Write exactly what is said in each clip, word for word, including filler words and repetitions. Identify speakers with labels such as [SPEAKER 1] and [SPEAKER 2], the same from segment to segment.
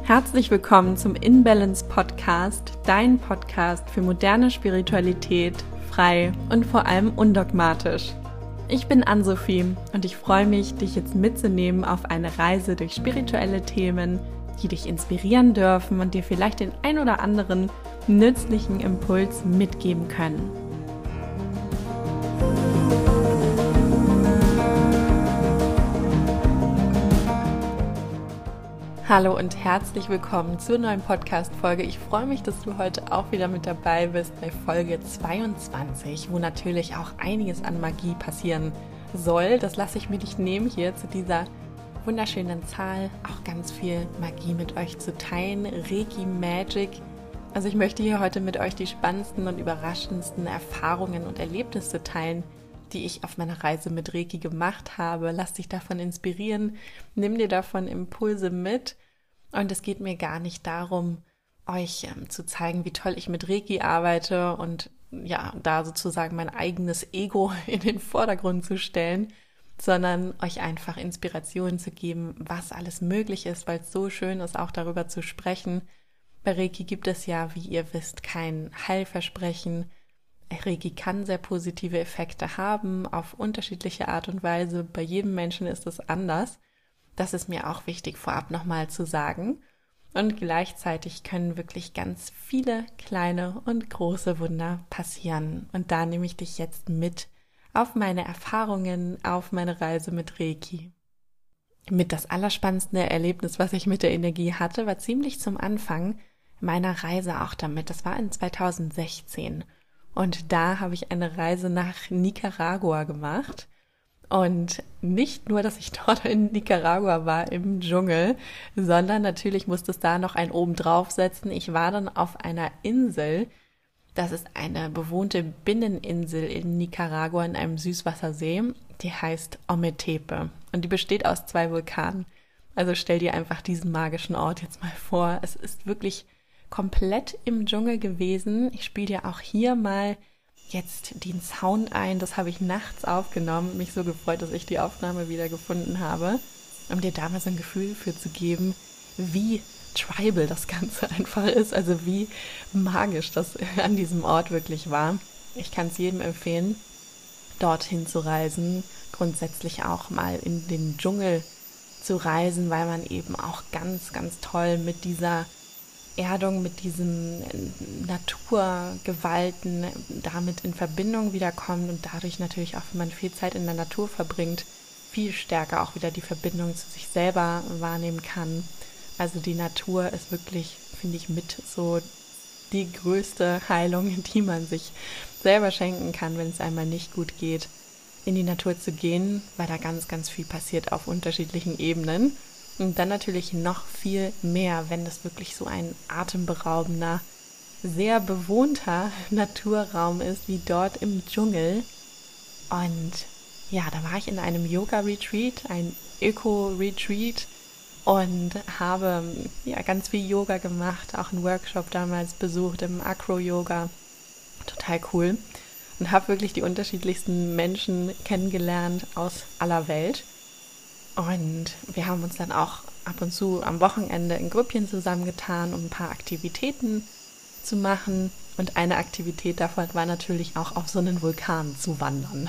[SPEAKER 1] Herzlich willkommen zum InBalance Podcast, dein Podcast für moderne Spiritualität, frei und vor allem undogmatisch. Ich bin Ann-Sophie und ich freue mich, dich jetzt mitzunehmen auf eine Reise durch spirituelle Themen, die dich inspirieren dürfen und dir vielleicht den ein oder anderen nützlichen Impuls mitgeben können. Hallo und herzlich willkommen zur neuen Podcast-Folge. Ich freue mich, dass du heute auch wieder mit dabei bist bei Folge zweiundzwanzig, wo natürlich auch einiges an Magie passieren soll. Das lasse ich mir nicht nehmen, hier zu dieser wunderschönen Zahl auch ganz viel Magie mit euch zu teilen. Reiki Magic. Also ich möchte hier heute mit euch die spannendsten und überraschendsten Erfahrungen und Erlebnisse teilen, die ich auf meiner Reise mit Reiki gemacht habe. Lass dich davon inspirieren, nimm dir davon Impulse mit. Und es geht mir gar nicht darum, euch ähm, zu zeigen, wie toll ich mit Reiki arbeite und ja, da sozusagen mein eigenes Ego in den Vordergrund zu stellen, sondern euch einfach Inspirationen zu geben, was alles möglich ist, weil es so schön ist, auch darüber zu sprechen. Bei Reiki gibt es ja, wie ihr wisst, kein Heilversprechen. Reiki kann sehr positive Effekte haben, auf unterschiedliche Art und Weise. Bei jedem Menschen ist es anders. Das ist mir auch wichtig vorab nochmal zu sagen. Und gleichzeitig können wirklich ganz viele kleine und große Wunder passieren. Und da nehme ich dich jetzt mit auf meine Erfahrungen, auf meine Reise mit Reiki. Mit das allerspannendste Erlebnis, was ich mit der Energie hatte, war ziemlich zum Anfang meiner Reise auch damit. Das war in zweitausendsechzehn. Und da habe ich eine Reise nach Nicaragua gemacht. Und nicht nur, dass ich dort in Nicaragua war, im Dschungel, sondern natürlich musste es da noch ein oben drauf setzen. Ich war dann auf einer Insel. Das ist eine bewohnte Binneninsel in Nicaragua in einem Süßwassersee. Die heißt Ometepe. Und die besteht aus zwei Vulkanen. Also stell dir einfach diesen magischen Ort jetzt mal vor. Es ist wirklich komplett im Dschungel gewesen. Ich spiele dir auch hier mal jetzt den Sound ein. Das habe ich nachts aufgenommen. Mich so gefreut, dass ich die Aufnahme wieder gefunden habe, um dir da mal so ein Gefühl für zu geben, wie tribal das Ganze einfach ist, also wie magisch das an diesem Ort wirklich war. Ich kann es jedem empfehlen, dorthin zu reisen, grundsätzlich auch mal in den Dschungel zu reisen, weil man eben auch ganz, ganz toll mit dieser Erdung, mit diesen Naturgewalten damit in Verbindung wiederkommt und dadurch natürlich auch, wenn man viel Zeit in der Natur verbringt, viel stärker auch wieder die Verbindung zu sich selber wahrnehmen kann. Also die Natur ist wirklich, finde ich, mit so die größte Heilung, die man sich selber schenken kann, wenn es einmal nicht gut geht, in die Natur zu gehen, weil da ganz, ganz viel passiert auf unterschiedlichen Ebenen. Und dann natürlich noch viel mehr, wenn das wirklich so ein atemberaubender, sehr bewohnter Naturraum ist, wie dort im Dschungel. Und ja, da war ich in einem Yoga-Retreat, ein Öko-Retreat und habe ja ganz viel Yoga gemacht, auch einen Workshop damals besucht im Acro-Yoga. Total cool. Und habe wirklich die unterschiedlichsten Menschen kennengelernt aus aller Welt. Und wir haben uns dann auch ab und zu am Wochenende in Grüppchen zusammengetan, um ein paar Aktivitäten zu machen. Und eine Aktivität davon war natürlich auch auf so einen Vulkan zu wandern.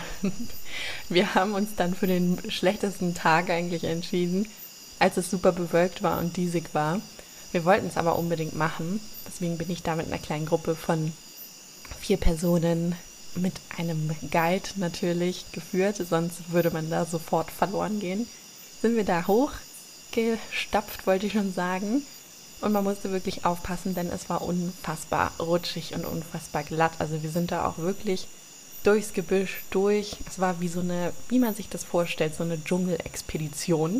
[SPEAKER 1] Wir haben uns dann für den schlechtesten Tag eigentlich entschieden, als es super bewölkt war und diesig war. Wir wollten es aber unbedingt machen. Deswegen bin ich da mit einer kleinen Gruppe von vier Personen mit einem Guide natürlich geführt. Sonst würde man da sofort verloren gehen. Sind wir da hochgestapft, wollte ich schon sagen. Und man musste wirklich aufpassen, denn es war unfassbar rutschig und unfassbar glatt. Also wir sind da auch wirklich durchs Gebüsch durch. Es war wie so eine, wie man sich das vorstellt, so eine Dschungelexpedition.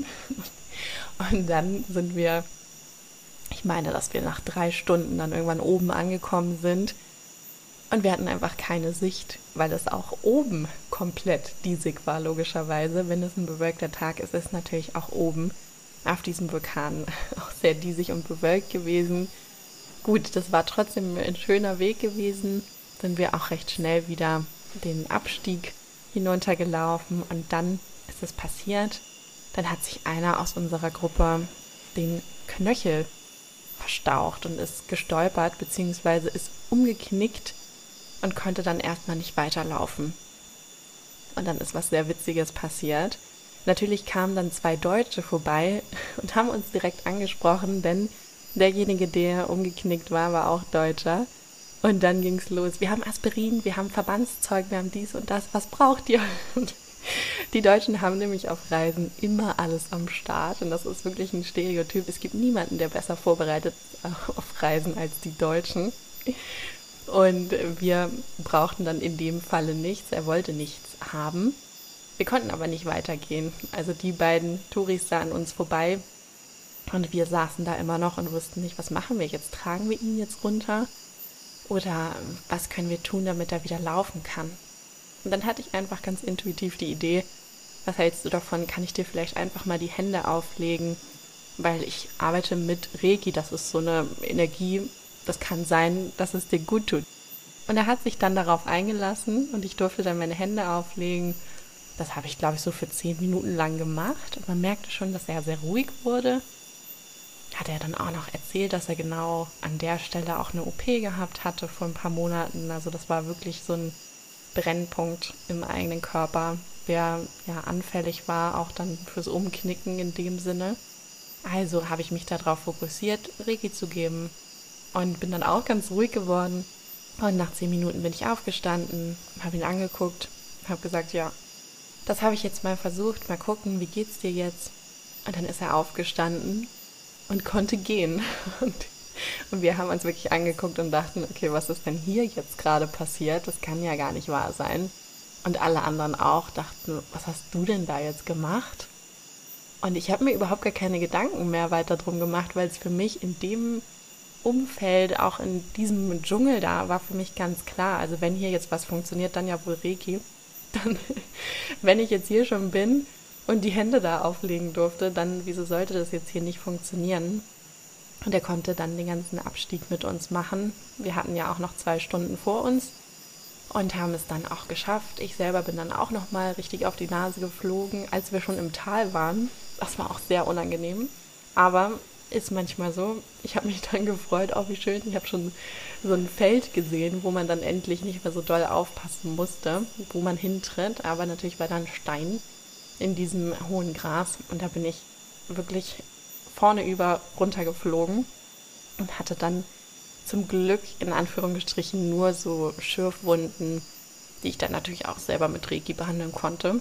[SPEAKER 1] Und dann sind wir, ich meine, dass wir nach drei Stunden dann irgendwann oben angekommen sind. Und wir hatten einfach keine Sicht, weil es auch oben komplett diesig war, logischerweise. Wenn es ein bewölkter Tag ist, ist es natürlich auch oben auf diesem Vulkan auch sehr diesig und bewölkt gewesen. Gut, das war trotzdem ein schöner Weg gewesen. Sind wir auch recht schnell wieder den Abstieg hinuntergelaufen und dann ist es passiert. Dann hat sich einer aus unserer Gruppe den Knöchel verstaucht und ist gestolpert bzw. ist umgeknickt und konnte dann erstmal nicht weiterlaufen. Und dann ist was sehr Witziges passiert. Natürlich kamen dann zwei Deutsche vorbei und haben uns direkt angesprochen, denn derjenige, der umgeknickt war, war auch Deutscher. Und dann ging's los. Wir haben Aspirin, wir haben Verbandszeug, wir haben dies und das. Was braucht ihr? Und die Deutschen haben nämlich auf Reisen immer alles am Start. Und das ist wirklich ein Stereotyp. Es gibt niemanden, der besser vorbereitet ist auf Reisen als die Deutschen. Und wir brauchten dann in dem Falle nichts. Er wollte nichts haben. Wir konnten aber nicht weitergehen. Also die beiden Touris sahen uns vorbei. Und wir saßen da immer noch und wussten nicht, was machen wir jetzt? Tragen wir ihn jetzt runter? Oder was können wir tun, damit er wieder laufen kann? Und dann hatte ich einfach ganz intuitiv die Idee, was hältst du davon, kann ich dir vielleicht einfach mal die Hände auflegen? Weil ich arbeite mit Reiki, das ist so eine Energie, das kann sein, dass es dir gut tut. Und er hat sich dann darauf eingelassen und ich durfte dann meine Hände auflegen. Das habe ich, glaube ich, so für zehn Minuten lang gemacht. Und man merkte schon, dass er sehr ruhig wurde. Hat er dann auch noch erzählt, dass er genau an der Stelle auch eine O P gehabt hatte vor ein paar Monaten. Also das war wirklich so ein Brennpunkt im eigenen Körper, der ja anfällig war, auch dann fürs Umknicken in dem Sinne. Also habe ich mich darauf fokussiert, Reiki zu geben und bin dann auch ganz ruhig geworden. Und nach zehn Minuten bin ich aufgestanden, habe ihn angeguckt, habe gesagt, ja, das habe ich jetzt mal versucht, mal gucken, wie geht's dir jetzt? Und dann ist er aufgestanden und konnte gehen. Und, und wir haben uns wirklich angeguckt und dachten, okay, was ist denn hier jetzt gerade passiert? Das kann ja gar nicht wahr sein. Und alle anderen auch dachten, was hast du denn da jetzt gemacht? Und ich habe mir überhaupt gar keine Gedanken mehr weiter drum gemacht, weil es für mich in dem Umfeld, auch in diesem Dschungel da, war für mich ganz klar, also wenn hier jetzt was funktioniert, dann ja wohl Reiki. Dann, wenn ich jetzt hier schon bin und die Hände da auflegen durfte, dann wieso sollte das jetzt hier nicht funktionieren? Und er konnte dann den ganzen Abstieg mit uns machen. Wir hatten ja auch noch zwei Stunden vor uns und haben es dann auch geschafft. Ich selber bin dann auch nochmal richtig auf die Nase geflogen, als wir schon im Tal waren. Das war auch sehr unangenehm, aber ist manchmal so. Ich habe mich dann gefreut, oh wie schön, ich habe schon so ein Feld gesehen, wo man dann endlich nicht mehr so doll aufpassen musste, wo man hintritt, aber natürlich war da ein Stein in diesem hohen Gras und da bin ich wirklich vorne über runtergeflogen und hatte dann zum Glück in Anführungsstrichen nur so Schürfwunden, die ich dann natürlich auch selber mit Reiki behandeln konnte.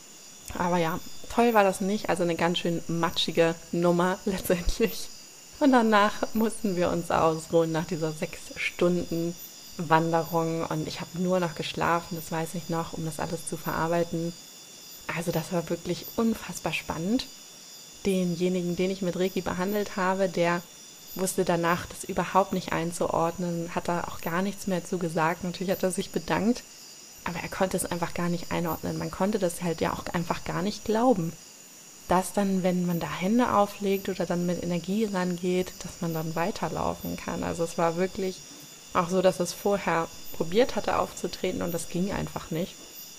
[SPEAKER 1] Aber ja, toll war das nicht, also eine ganz schön matschige Nummer letztendlich. Und danach mussten wir uns ausruhen nach dieser sechs Stunden Wanderung und ich habe nur noch geschlafen, das weiß ich noch, um das alles zu verarbeiten. Also das war wirklich unfassbar spannend. Denjenigen, den ich mit Reiki behandelt habe, der wusste danach das überhaupt nicht einzuordnen, hat da auch gar nichts mehr zu gesagt. Natürlich hat er sich bedankt, aber er konnte es einfach gar nicht einordnen. Man konnte das halt ja auch einfach gar nicht glauben, dass dann, wenn man da Hände auflegt oder dann mit Energie rangeht, dass man dann weiterlaufen kann. Also es war wirklich auch so, dass es vorher probiert hatte aufzutreten und das ging einfach nicht.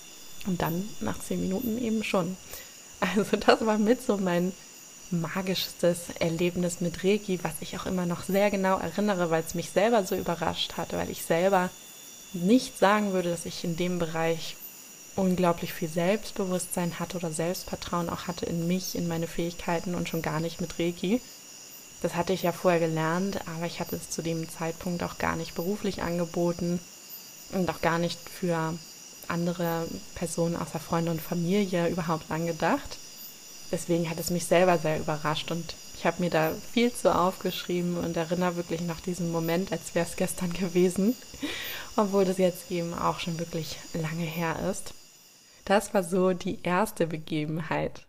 [SPEAKER 1] Und dann nach zehn Minuten eben schon. Also das war mit so mein magischstes Erlebnis mit Reiki, was ich auch immer noch sehr genau erinnere, weil es mich selber so überrascht hatte, weil ich selber nicht sagen würde, dass ich in dem Bereich unglaublich viel Selbstbewusstsein hatte oder Selbstvertrauen auch hatte in mich, in meine Fähigkeiten und schon gar nicht mit Reiki. Das hatte ich ja vorher gelernt, aber ich hatte es zu dem Zeitpunkt auch gar nicht beruflich angeboten und auch gar nicht für andere Personen außer Freunde und Familie überhaupt angedacht. Deswegen hat es mich selber sehr überrascht und ich habe mir da viel zu aufgeschrieben und erinnere wirklich noch diesen Moment, als wäre es gestern gewesen, obwohl das jetzt eben auch schon wirklich lange her ist. Das war so die erste Begebenheit.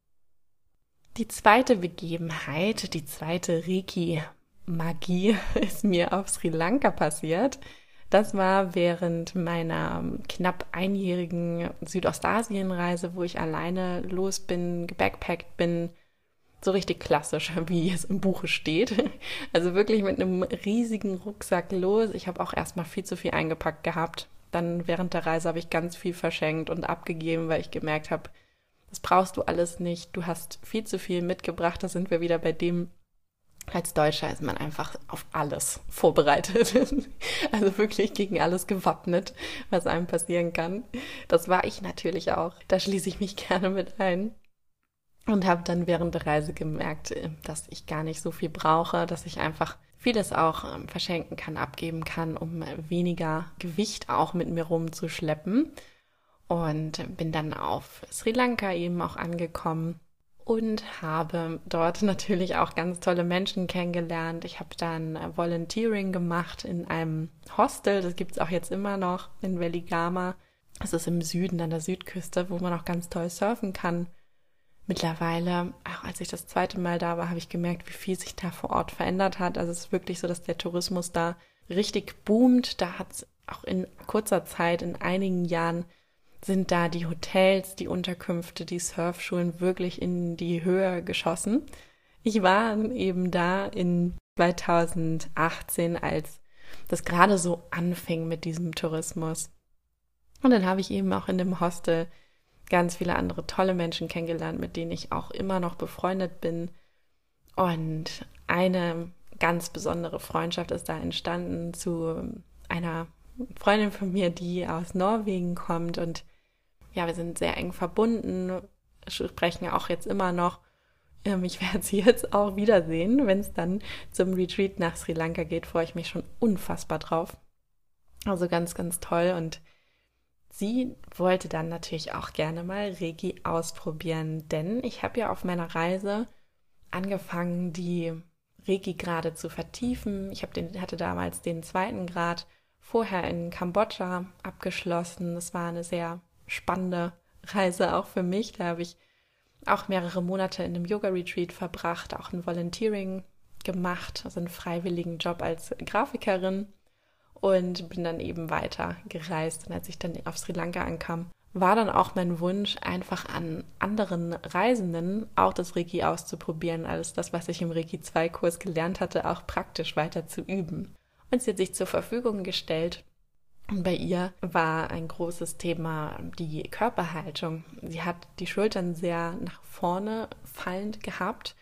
[SPEAKER 1] Die zweite Begebenheit, die zweite Reiki-Magie ist mir auf Sri Lanka passiert. Das war während meiner knapp einjährigen Südostasien-Reise, wo ich alleine los bin, gebackpackt bin, so richtig klassisch, wie es im Buche steht. Also wirklich mit einem riesigen Rucksack los. Ich habe auch erstmal viel zu viel eingepackt gehabt. Dann während der Reise habe ich ganz viel verschenkt und abgegeben, weil ich gemerkt habe, das brauchst du alles nicht. Du hast viel zu viel mitgebracht. Da sind wir wieder bei dem, Als Deutscher ist man einfach auf alles vorbereitet. Also wirklich gegen alles gewappnet, was einem passieren kann. Das war ich natürlich auch. Da schließe ich mich gerne mit ein. Und habe dann während der Reise gemerkt, dass ich gar nicht so viel brauche, dass ich einfach vieles auch verschenken kann, abgeben kann, um weniger Gewicht auch mit mir rumzuschleppen. Und bin dann auf Sri Lanka eben auch angekommen und habe dort natürlich auch ganz tolle Menschen kennengelernt. Ich habe dann Volunteering gemacht in einem Hostel, das gibt es auch jetzt immer noch in Weligama. Das ist im Süden, an der Südküste, wo man auch ganz toll surfen kann. Mittlerweile, auch als ich das zweite Mal da war, habe ich gemerkt, wie viel sich da vor Ort verändert hat. Also es ist wirklich so, dass der Tourismus da richtig boomt. Da hat es auch in kurzer Zeit, in einigen Jahren, sind da die Hotels, die Unterkünfte, die Surfschulen wirklich in die Höhe geschossen. Ich war eben da in zweitausendachtzehn, als das gerade so anfing mit diesem Tourismus. Und dann habe ich eben auch in dem Hostel ganz viele andere tolle Menschen kennengelernt, mit denen ich auch immer noch befreundet bin. Und eine ganz besondere Freundschaft ist da entstanden zu einer Freundin von mir, die aus Norwegen kommt. Und ja, wir sind sehr eng verbunden, sprechen auch jetzt immer noch. Ich werde sie jetzt auch wiedersehen, wenn es dann zum Retreat nach Sri Lanka geht, freue ich mich schon unfassbar drauf. Also ganz, ganz toll. Und sie wollte dann natürlich auch gerne mal Reiki ausprobieren, denn ich habe ja auf meiner Reise angefangen, die Reiki-Grade zu vertiefen. Ich habe den, hatte damals den zweiten Grad vorher in Kambodscha abgeschlossen. Das war eine sehr spannende Reise auch für mich. Da habe ich auch mehrere Monate in einem Yoga-Retreat verbracht, auch ein Volunteering gemacht, also einen freiwilligen Job als Grafikerin und bin dann eben weiter gereist. Und als ich dann auf Sri Lanka ankam, war dann auch mein Wunsch, einfach an anderen Reisenden auch das Reiki auszuprobieren, alles das, was ich im Reiki zwei Kurs gelernt hatte, auch praktisch weiter zu üben. Und sie hat sich zur Verfügung gestellt. Und bei ihr war ein großes Thema die Körperhaltung. Sie hat die Schultern sehr nach vorne fallend gehabt.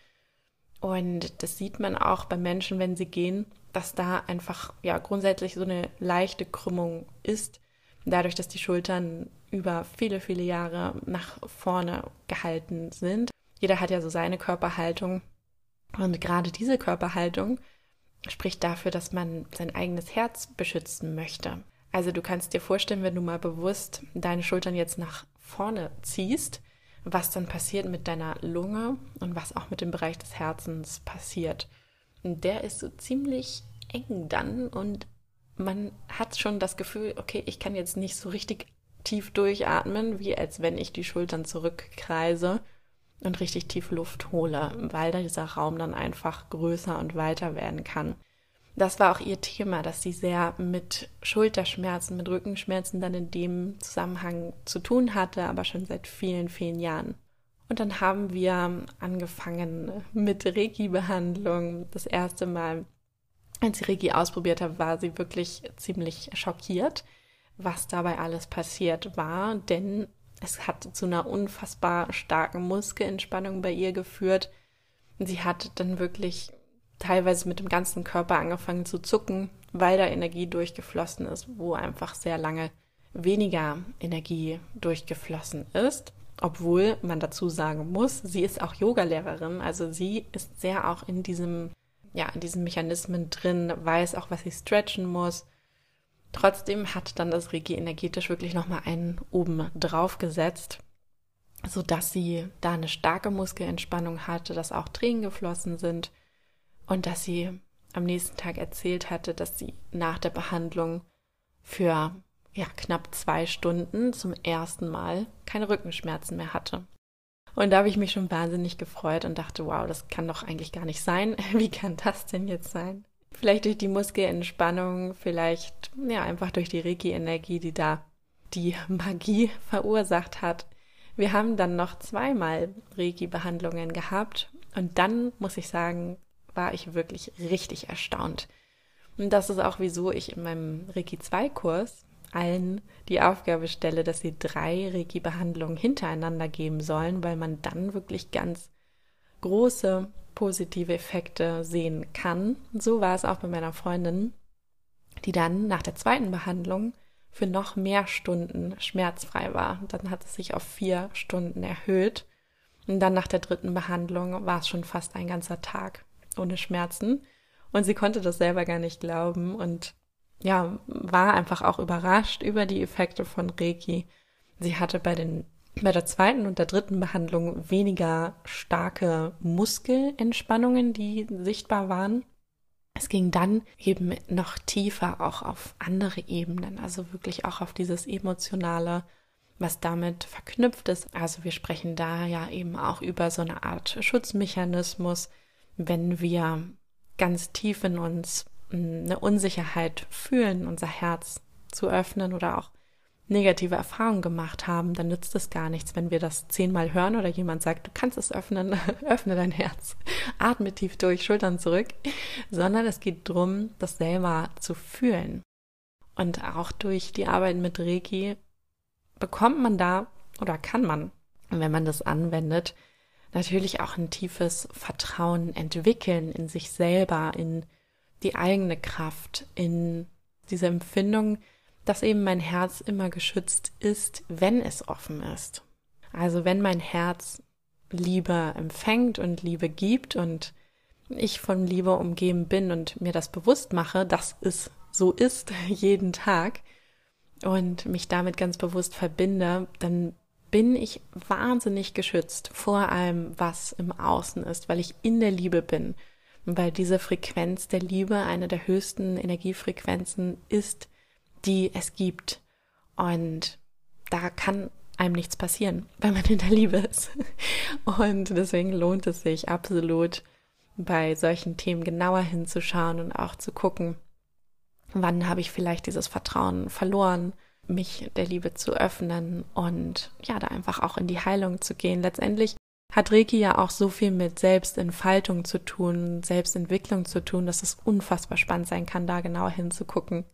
[SPEAKER 1] Und das sieht man auch bei Menschen, wenn sie gehen, dass da einfach ja grundsätzlich so eine leichte Krümmung ist. Dadurch, dass die Schultern über viele, viele Jahre nach vorne gehalten sind. Jeder hat ja so seine Körperhaltung. Und gerade diese Körperhaltung spricht dafür, dass man sein eigenes Herz beschützen möchte. Also du kannst dir vorstellen, wenn du mal bewusst deine Schultern jetzt nach vorne ziehst, was dann passiert mit deiner Lunge und was auch mit dem Bereich des Herzens passiert. Und der ist so ziemlich eng dann und man hat schon das Gefühl, okay, ich kann jetzt nicht so richtig tief durchatmen, wie als wenn ich die Schultern zurückkreise und richtig tief Luft hole, weil dieser Raum dann einfach größer und weiter werden kann. Das war auch ihr Thema, dass sie sehr mit Schulterschmerzen, mit Rückenschmerzen dann in dem Zusammenhang zu tun hatte, aber schon seit vielen, vielen Jahren. Und dann haben wir angefangen mit Reiki-Behandlung. Das erste Mal, als sie Reiki ausprobiert hat, war sie wirklich ziemlich schockiert, was dabei alles passiert war, denn es hat zu einer unfassbar starken Muskelentspannung bei ihr geführt. Sie hat dann wirklich teilweise mit dem ganzen Körper angefangen zu zucken, weil da Energie durchgeflossen ist, wo einfach sehr lange weniger Energie durchgeflossen ist. Obwohl man dazu sagen muss, sie ist auch Yogalehrerin, also sie ist sehr auch in diesem, ja, in diesen Mechanismen drin, weiß auch, was sie stretchen muss. Trotzdem hat dann das Reiki energetisch wirklich nochmal einen oben drauf gesetzt, sodass sie da eine starke Muskelentspannung hatte, dass auch Tränen geflossen sind. Und dass sie am nächsten Tag erzählt hatte, dass sie nach der Behandlung für ja, knapp zwei Stunden zum ersten Mal keine Rückenschmerzen mehr hatte. Und da habe ich mich schon wahnsinnig gefreut und dachte, wow, das kann doch eigentlich gar nicht sein. Wie kann das denn jetzt sein? Vielleicht durch die Muskelentspannung, vielleicht ja einfach durch die Reiki-Energie, die da die Magie verursacht hat. Wir haben dann noch zweimal Reiki-Behandlungen gehabt und dann, muss ich sagen, war ich wirklich richtig erstaunt. Und das ist auch, wieso ich in meinem Reiki zwei Kurs allen die Aufgabe stelle, dass sie drei Reiki-Behandlungen hintereinander geben sollen, weil man dann wirklich ganz große positive Effekte sehen kann. So war es auch bei meiner Freundin, die dann nach der zweiten Behandlung für noch mehr Stunden schmerzfrei war. Dann hat es sich auf vier Stunden erhöht. Und dann nach der dritten Behandlung war es schon fast ein ganzer Tag ohne Schmerzen. Und sie konnte das selber gar nicht glauben und ja, war einfach auch überrascht über die Effekte von Reiki. Sie hatte bei den bei der zweiten und der dritten Behandlung weniger starke Muskelentspannungen, die sichtbar waren. Es ging dann eben noch tiefer auch auf andere Ebenen, also wirklich auch auf dieses Emotionale, was damit verknüpft ist. Also wir sprechen da ja eben auch über so eine Art Schutzmechanismus, wenn wir ganz tief in uns eine Unsicherheit fühlen, unser Herz zu öffnen oder auch negative Erfahrungen gemacht haben, dann nützt es gar nichts, wenn wir das zehnmal hören oder jemand sagt, du kannst es öffnen, öffne dein Herz, atme tief durch, Schultern zurück, sondern es geht darum, das selber zu fühlen. Und auch durch die Arbeit mit Reiki bekommt man da oder kann man, wenn man das anwendet, natürlich auch ein tiefes Vertrauen entwickeln in sich selber, in die eigene Kraft, in diese Empfindung, dass eben mein Herz immer geschützt ist, wenn es offen ist. Also wenn mein Herz Liebe empfängt und Liebe gibt und ich von Liebe umgeben bin und mir das bewusst mache, dass es so ist jeden Tag und mich damit ganz bewusst verbinde, dann bin ich wahnsinnig geschützt vor allem, was im Außen ist, weil ich in der Liebe bin und weil diese Frequenz der Liebe eine der höchsten Energiefrequenzen ist, die es gibt. Und da kann einem nichts passieren, weil man in der Liebe ist. Und deswegen lohnt es sich absolut, bei solchen Themen genauer hinzuschauen und auch zu gucken, wann habe ich vielleicht dieses Vertrauen verloren, mich der Liebe zu öffnen und ja, da einfach auch in die Heilung zu gehen. Letztendlich hat Reiki ja auch so viel mit Selbstentfaltung zu tun, Selbstentwicklung zu tun, dass es unfassbar spannend sein kann, da genauer hinzugucken.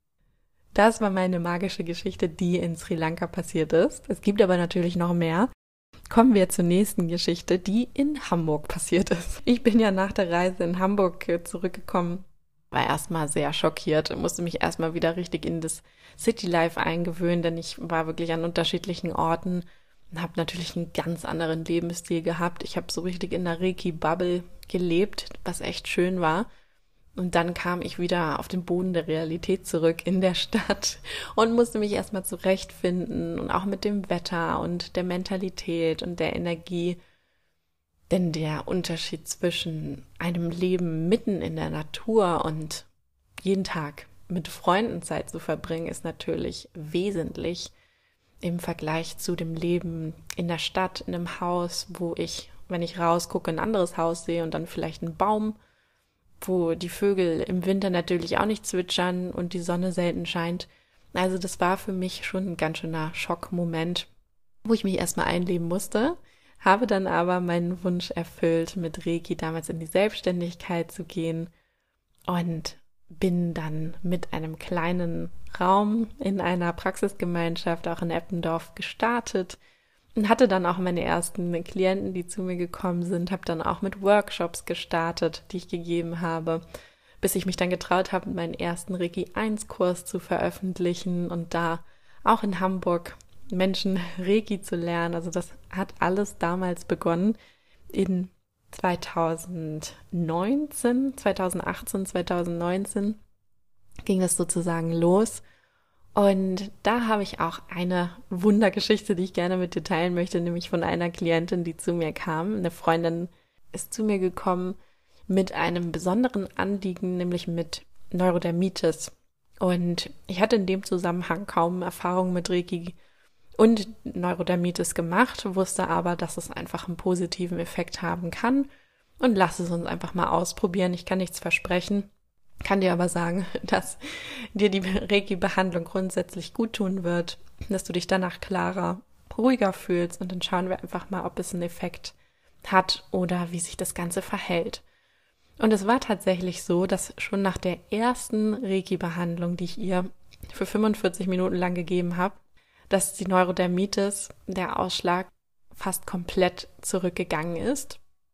[SPEAKER 1] Das war meine magische Geschichte, die in Sri Lanka passiert ist. Es gibt aber natürlich noch mehr. Kommen wir zur nächsten Geschichte, die in Hamburg passiert ist. Ich bin ja nach der Reise in Hamburg zurückgekommen, war erstmal sehr schockiert und musste mich erstmal wieder richtig in das Citylife eingewöhnen, denn ich war wirklich an unterschiedlichen Orten und habe natürlich einen ganz anderen Lebensstil gehabt. Ich habe so richtig in der Reiki-Bubble gelebt, was echt schön war. Und dann kam ich wieder auf den Boden der Realität zurück in der Stadt und musste mich erstmal zurechtfinden und auch mit dem Wetter und der Mentalität und der Energie. Denn der Unterschied zwischen einem Leben mitten in der Natur und jeden Tag mit Freunden Zeit zu verbringen, ist natürlich wesentlich im Vergleich zu dem Leben in der Stadt, in einem Haus, wo ich, wenn ich rausgucke, ein anderes Haus sehe und dann vielleicht einen Baum, wo die Vögel im Winter natürlich auch nicht zwitschern und die Sonne selten scheint. Also das war für mich schon ein ganz schöner Schockmoment, wo ich mich erstmal einleben musste, habe dann aber meinen Wunsch erfüllt, mit Reiki damals in die Selbstständigkeit zu gehen und bin dann mit einem kleinen Raum in einer Praxisgemeinschaft auch in Eppendorf gestartet und hatte dann auch meine ersten Klienten, die zu mir gekommen sind, habe dann auch mit Workshops gestartet, die ich gegeben habe, bis ich mich dann getraut habe, meinen ersten Reiki eins Kurs zu veröffentlichen und da auch in Hamburg Menschen Reiki zu lernen. Also das hat alles damals begonnen in zweitausendneunzehn, zweitausendachtzehn, zweitausendneunzehn ging das sozusagen los. Und da habe ich auch eine Wundergeschichte, die ich gerne mit dir teilen möchte, nämlich von einer Klientin, die zu mir kam. Eine Freundin ist zu mir gekommen mit einem besonderen Anliegen, nämlich mit Neurodermitis. Und ich hatte in dem Zusammenhang kaum Erfahrung mit Reiki und Neurodermitis gemacht, wusste aber, dass es einfach einen positiven Effekt haben kann und lass es uns einfach mal ausprobieren. Ich kann nichts versprechen, kann dir aber sagen, dass dir die Reiki-Behandlung grundsätzlich gut tun wird, dass du dich danach klarer, ruhiger fühlst und dann schauen wir einfach mal, ob es einen Effekt hat oder wie sich das Ganze verhält. Und es war tatsächlich so, dass schon nach der ersten Reiki-Behandlung, die ich ihr für fünfundvierzig Minuten lang gegeben habe, dass die Neurodermitis, der Ausschlag, fast komplett zurückgegangen ist.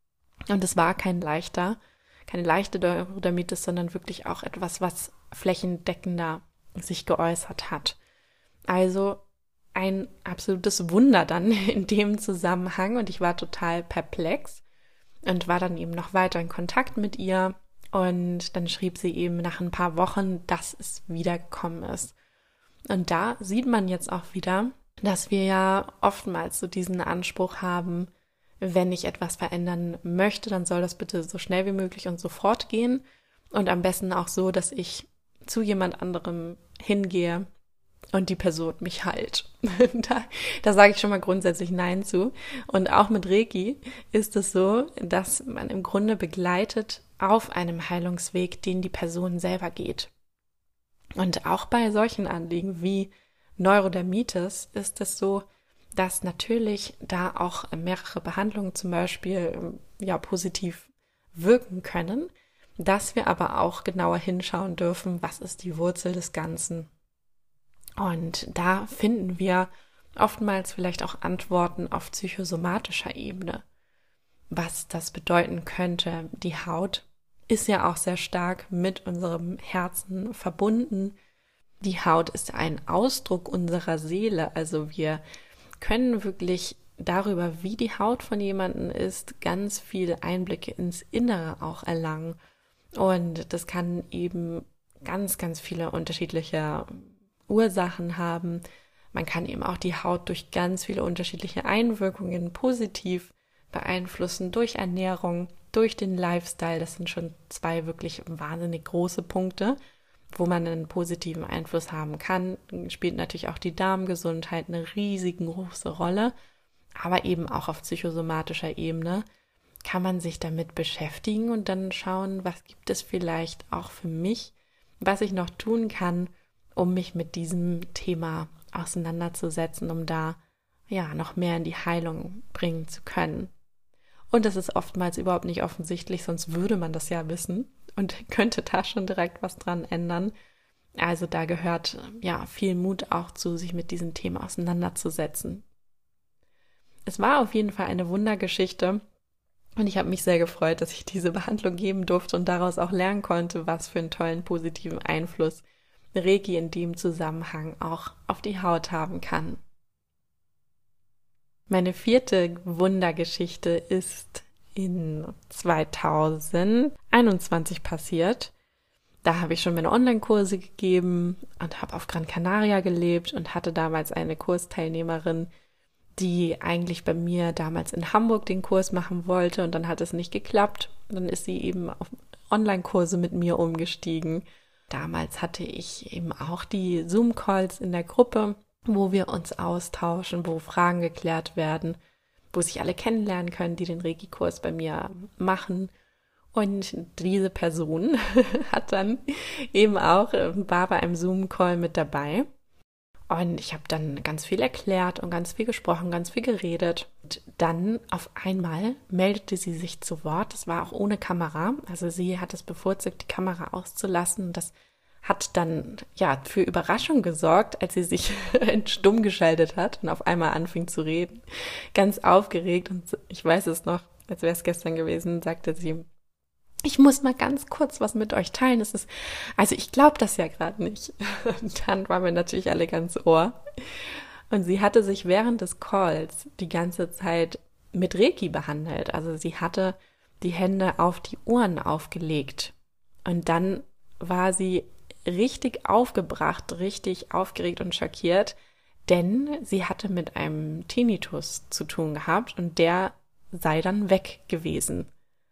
[SPEAKER 1] Und es war kein leichter, keine leichte Neurodermitis, sondern wirklich auch etwas, was flächendeckender sich geäußert hat. Also ein absolutes Wunder dann in dem Zusammenhang und ich war total perplex und war dann eben noch weiter in Kontakt mit ihr und dann schrieb sie eben nach ein paar Wochen, dass es wiedergekommen ist. Und da sieht man jetzt auch wieder, dass wir ja oftmals so diesen Anspruch haben, wenn ich etwas verändern möchte, dann soll das bitte so schnell wie möglich und sofort gehen und am besten auch so, dass ich zu jemand anderem hingehe und die Person mich heilt. da, da sage ich schon mal grundsätzlich Nein zu. Und auch mit Reiki ist es so, dass man im Grunde begleitet auf einem Heilungsweg, den die Person selber geht. Und auch bei solchen Anliegen wie Neurodermitis ist es so, dass natürlich da auch mehrere Behandlungen zum Beispiel ja positiv wirken können, dass wir aber auch genauer hinschauen dürfen, was ist die Wurzel des Ganzen. Und da finden wir oftmals vielleicht auch Antworten auf psychosomatischer Ebene. Was das bedeuten könnte, die Haut ist ja auch sehr stark mit unserem Herzen verbunden. Die Haut ist ein Ausdruck unserer Seele, also wir können wirklich darüber, wie die Haut von jemandem ist, ganz viele Einblicke ins Innere auch erlangen. Und das kann eben ganz, ganz viele unterschiedliche Ursachen haben. Man kann eben auch die Haut durch ganz viele unterschiedliche Einwirkungen positiv beeinflussen, durch Ernährung, durch den Lifestyle. Das sind schon zwei wirklich wahnsinnig große Punkte, wo man einen positiven Einfluss haben kann. Spielt natürlich auch die Darmgesundheit eine riesengroße Rolle, aber eben auch auf psychosomatischer Ebene kann man sich damit beschäftigen und dann schauen, was gibt es vielleicht auch für mich, was ich noch tun kann, um mich mit diesem Thema auseinanderzusetzen, um da ja noch mehr in die Heilung bringen zu können. Und das ist oftmals überhaupt nicht offensichtlich, sonst würde man das ja wissen und könnte da schon direkt was dran ändern. Also da gehört ja viel Mut auch zu, sich mit diesem Thema auseinanderzusetzen. Es war auf jeden Fall eine Wundergeschichte und ich habe mich sehr gefreut, dass ich diese Behandlung geben durfte und daraus auch lernen konnte, was für einen tollen positiven Einfluss Reiki in dem Zusammenhang auch auf die Haut haben kann. Meine vierte Wundergeschichte ist in zweitausendeinundzwanzig passiert. Da habe ich schon meine Online-Kurse gegeben und habe auf Gran Canaria gelebt und hatte damals eine Kursteilnehmerin, die eigentlich bei mir damals in Hamburg den Kurs machen wollte und dann hat es nicht geklappt. Dann ist sie eben auf Online-Kurse mit mir umgestiegen. Damals hatte ich eben auch die Zoom-Calls in der Gruppe, wo wir uns austauschen, wo Fragen geklärt werden, wo sich alle kennenlernen können, die den Reiki-Kurs bei mir machen. Und diese Person hat dann eben auch, war bei einem Zoom-Call mit dabei. Und ich habe dann ganz viel erklärt und ganz viel gesprochen, ganz viel geredet. Und dann auf einmal meldete sie sich zu Wort. Das war auch ohne Kamera. Also sie hat es bevorzugt, die Kamera auszulassen. Das hat dann ja für Überraschung gesorgt, als sie sich stumm geschaltet hat und auf einmal anfing zu reden. Ganz aufgeregt und ich weiß es noch, als wäre es gestern gewesen, sagte sie: Ich muss mal ganz kurz was mit euch teilen. Es ist, also ich glaube das ja gerade nicht. Und dann waren wir natürlich alle ganz Ohr. Und sie hatte sich während des Calls die ganze Zeit mit Reiki behandelt. Also sie hatte die Hände auf die Ohren aufgelegt. Und dann war sie richtig aufgebracht, richtig aufgeregt und schockiert, denn sie hatte mit einem Tinnitus zu tun gehabt und der sei dann weg gewesen.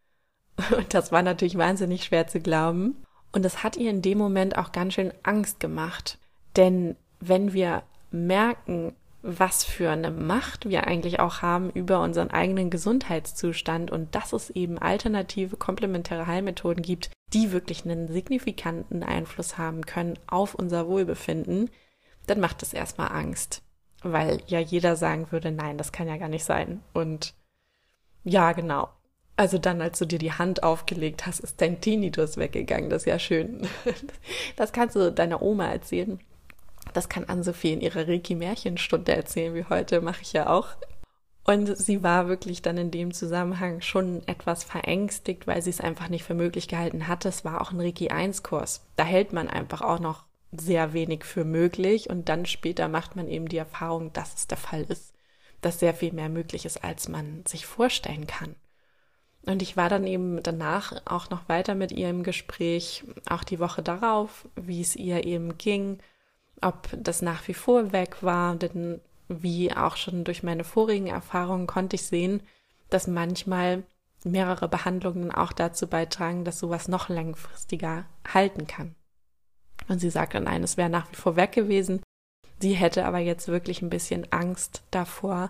[SPEAKER 1] Und das war natürlich wahnsinnig schwer zu glauben. Und es hat ihr in dem Moment auch ganz schön Angst gemacht. Denn wenn wir merken, was für eine Macht wir eigentlich auch haben über unseren eigenen Gesundheitszustand und dass es eben alternative, komplementäre Heilmethoden gibt, die wirklich einen signifikanten Einfluss haben können auf unser Wohlbefinden, dann macht es erstmal Angst. Weil ja jeder sagen würde, nein, das kann ja gar nicht sein. Und ja, genau. Also dann, als du dir die Hand aufgelegt hast, ist dein Tinnitus weggegangen. Das ist ja schön. Das kannst du deiner Oma erzählen. Das kann Ann-Sophie in ihrer Reiki-Märchenstunde erzählen, wie heute, mache ich ja auch. Und sie war wirklich dann in dem Zusammenhang schon etwas verängstigt, weil sie es einfach nicht für möglich gehalten hatte. Es war auch ein Reiki eins Kurs. Da hält man einfach auch noch sehr wenig für möglich und dann später macht man eben die Erfahrung, dass es der Fall ist, dass sehr viel mehr möglich ist, als man sich vorstellen kann. Und ich war dann eben danach auch noch weiter mit ihr im Gespräch, auch die Woche darauf, wie es ihr eben ging, ob das nach wie vor weg war, denn wie auch schon durch meine vorigen Erfahrungen konnte ich sehen, dass manchmal mehrere Behandlungen auch dazu beitragen, dass sowas noch langfristiger halten kann. Und sie sagte, nein, es wäre nach wie vor weg gewesen. Sie hätte aber jetzt wirklich ein bisschen Angst davor,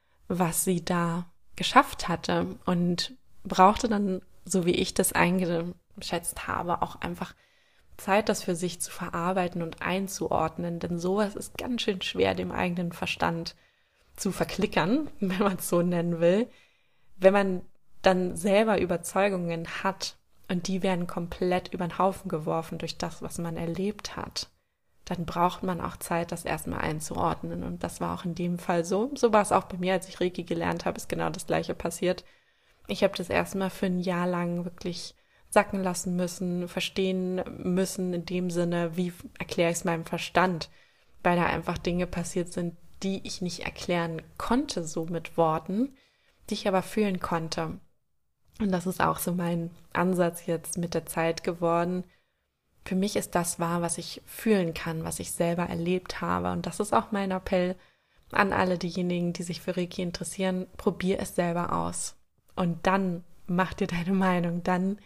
[SPEAKER 1] was sie da geschafft hatte und brauchte dann, so wie ich das eingeschätzt habe, auch einfach Zeit, das für sich zu verarbeiten und einzuordnen, denn sowas ist ganz schön schwer, dem eigenen Verstand zu verklickern, wenn man es so nennen will. Wenn man dann selber Überzeugungen hat und die werden komplett über den Haufen geworfen durch das, was man erlebt hat, dann braucht man auch Zeit, das erstmal einzuordnen. Und das war auch in dem Fall so. So war es auch bei mir, als ich Reiki gelernt habe, ist genau das Gleiche passiert. Ich habe das erstmal für ein Jahr lang wirklich sacken lassen müssen, verstehen müssen in dem Sinne, wie erkläre ich es meinem Verstand, weil da einfach Dinge passiert sind, die ich nicht erklären konnte, so mit Worten, die ich aber fühlen konnte. Und das ist auch so mein Ansatz jetzt mit der Zeit geworden. Für mich ist das wahr, was ich fühlen kann, was ich selber erlebt habe. Und das ist auch mein Appell an alle diejenigen, die sich für Reiki interessieren. Probier es selber aus. Und dann mach dir deine Meinung. Dann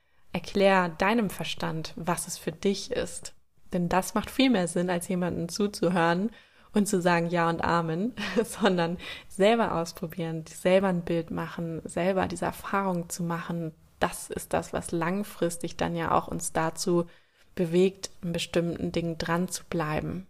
[SPEAKER 1] erklär deinem Verstand, was es für dich ist. Denn das macht viel mehr Sinn, als jemandem zuzuhören und zu sagen Ja und Amen, sondern selber ausprobieren, selber ein Bild machen, selber diese Erfahrung zu machen. Das ist das, was langfristig dann ja auch uns dazu bewegt, in bestimmten Dingen dran zu bleiben.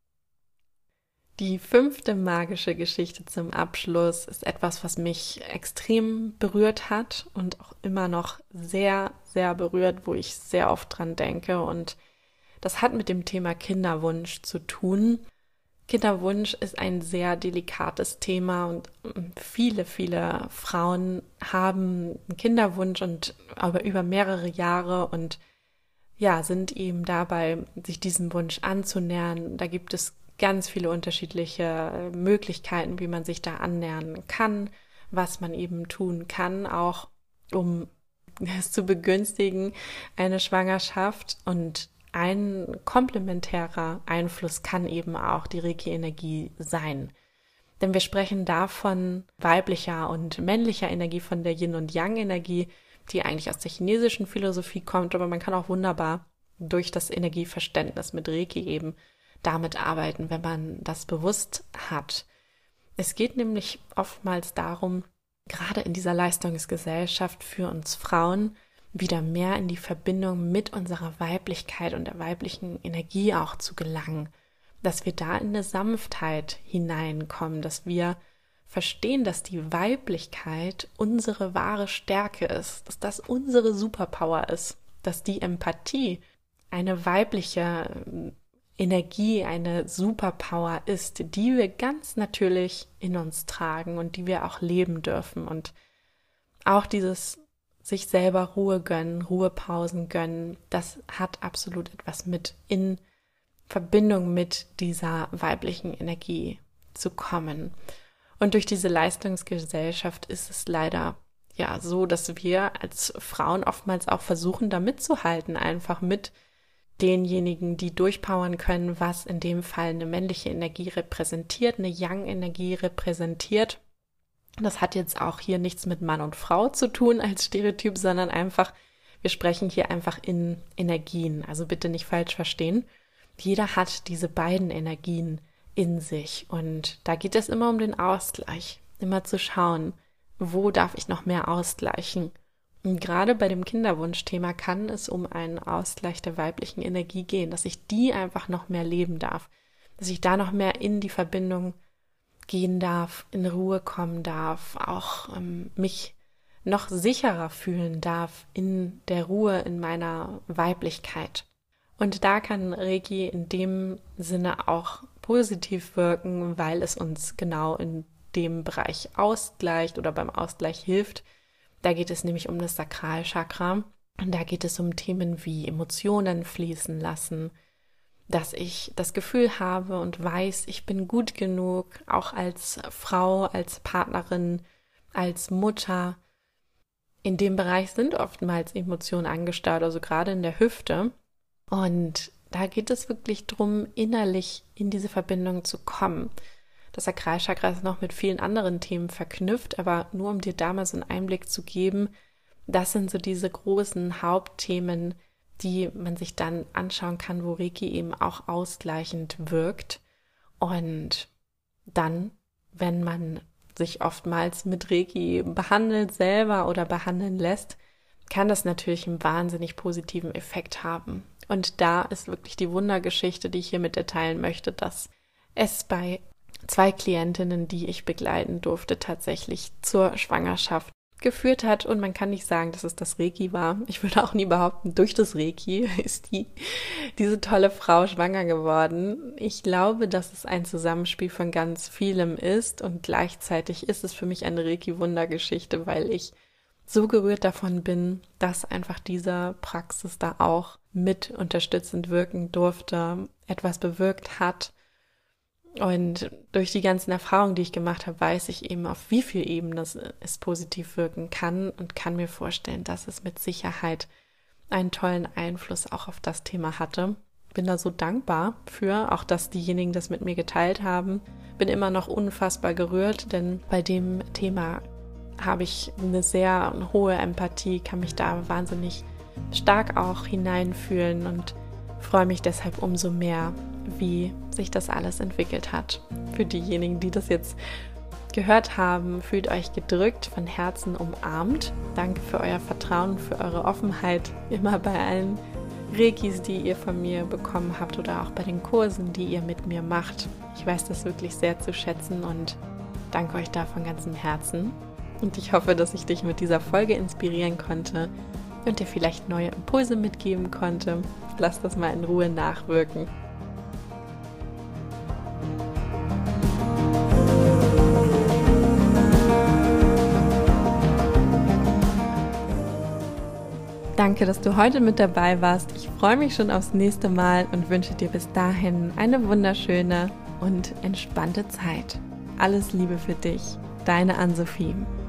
[SPEAKER 1] Die fünfte magische Geschichte zum Abschluss ist etwas, was mich extrem berührt hat und auch immer noch sehr, sehr berührt, wo ich sehr oft dran denke. Und das hat mit dem Thema Kinderwunsch zu tun. Kinderwunsch ist ein sehr delikates Thema und viele, viele Frauen haben einen Kinderwunsch und aber über mehrere Jahre und ja, sind eben dabei, sich diesem Wunsch anzunähern. Da gibt es ganz viele unterschiedliche Möglichkeiten, wie man sich da annähern kann, was man eben tun kann, auch um es zu begünstigen, eine Schwangerschaft. Und ein komplementärer Einfluss kann eben auch die Reiki-Energie sein. Denn wir sprechen da von weiblicher und männlicher Energie, von der Yin- und Yang-Energie, die eigentlich aus der chinesischen Philosophie kommt, aber man kann auch wunderbar durch das Energieverständnis mit Reiki eben damit arbeiten, wenn man das bewusst hat. Es geht nämlich oftmals darum, gerade in dieser Leistungsgesellschaft für uns Frauen, wieder mehr in die Verbindung mit unserer Weiblichkeit und der weiblichen Energie auch zu gelangen, dass wir da in eine Sanftheit hineinkommen, dass wir verstehen, dass die Weiblichkeit unsere wahre Stärke ist, dass das unsere Superpower ist, dass die Empathie eine weibliche Energie, eine Superpower ist, die wir ganz natürlich in uns tragen und die wir auch leben dürfen. Und auch dieses sich selber Ruhe gönnen, Ruhepausen gönnen, das hat absolut etwas mit in Verbindung mit dieser weiblichen Energie zu kommen. Und durch diese Leistungsgesellschaft ist es leider ja so, dass wir als Frauen oftmals auch versuchen, da mitzuhalten, einfach mit denjenigen, die durchpowern können, was in dem Fall eine männliche Energie repräsentiert, eine Yang-Energie repräsentiert. Das hat jetzt auch hier nichts mit Mann und Frau zu tun als Stereotyp, sondern einfach, wir sprechen hier einfach in Energien. Also bitte nicht falsch verstehen. Jeder hat diese beiden Energien in sich und da geht es immer um den Ausgleich, immer zu schauen, wo darf ich noch mehr ausgleichen. Und gerade bei dem Kinderwunschthema kann es um einen Ausgleich der weiblichen Energie gehen, dass ich die einfach noch mehr leben darf, dass ich da noch mehr in die Verbindung gehen darf, in Ruhe kommen darf, auch ähm, mich noch sicherer fühlen darf in der Ruhe, in meiner Weiblichkeit. Und da kann Reiki in dem Sinne auch positiv wirken, weil es uns genau in dem Bereich ausgleicht oder beim Ausgleich hilft. Da geht es nämlich um das Sakralchakra und da geht es um Themen wie Emotionen fließen lassen, dass ich das Gefühl habe und weiß, ich bin gut genug, auch als Frau, als Partnerin, als Mutter. In dem Bereich sind oftmals Emotionen angestaut, also gerade in der Hüfte. Und da geht es wirklich darum, innerlich in diese Verbindung zu kommen. Das Sakralchakra ist noch mit vielen anderen Themen verknüpft, aber nur um dir da mal so einen Einblick zu geben, das sind so diese großen Hauptthemen, die man sich dann anschauen kann, wo Reiki eben auch ausgleichend wirkt. Und dann, wenn man sich oftmals mit Reiki behandelt selber oder behandeln lässt, kann das natürlich einen wahnsinnig positiven Effekt haben. Und da ist wirklich die Wundergeschichte, die ich hier mit dir teilen möchte, dass es bei zwei Klientinnen, die ich begleiten durfte, tatsächlich zur Schwangerschaft geführt hat. Und man kann nicht sagen, dass es das Reiki war. Ich würde auch nie behaupten, durch das Reiki ist die, diese tolle Frau schwanger geworden. Ich glaube, dass es ein Zusammenspiel von ganz vielem ist und gleichzeitig ist es für mich eine Reiki-Wundergeschichte, weil ich so gerührt davon bin, dass einfach diese Praxis da auch mit unterstützend wirken durfte, etwas bewirkt hat. Und durch die ganzen Erfahrungen, die ich gemacht habe, weiß ich eben, auf wie viel Ebenen es, es positiv wirken kann und kann mir vorstellen, dass es mit Sicherheit einen tollen Einfluss auch auf das Thema hatte. Bin da so dankbar für, auch dass diejenigen das mit mir geteilt haben. Bin immer noch unfassbar gerührt, denn bei dem Thema habe ich eine sehr hohe Empathie, kann mich da wahnsinnig stark auch hineinfühlen und freue mich deshalb umso mehr, wie sich das alles entwickelt hat. Für diejenigen, die das jetzt gehört haben, fühlt euch gedrückt, von Herzen umarmt. Danke für euer Vertrauen, für eure Offenheit, immer bei allen Reikis, die ihr von mir bekommen habt oder auch bei den Kursen, die ihr mit mir macht. Ich weiß das wirklich sehr zu schätzen und danke euch da von ganzem Herzen. Und ich hoffe, dass ich dich mit dieser Folge inspirieren konnte und dir vielleicht neue Impulse mitgeben konnte. Lass das mal in Ruhe nachwirken. Danke, dass du heute mit dabei warst. Ich freue mich schon aufs nächste Mal und wünsche dir bis dahin eine wunderschöne und entspannte Zeit. Alles Liebe für dich, deine Ann-Sophie.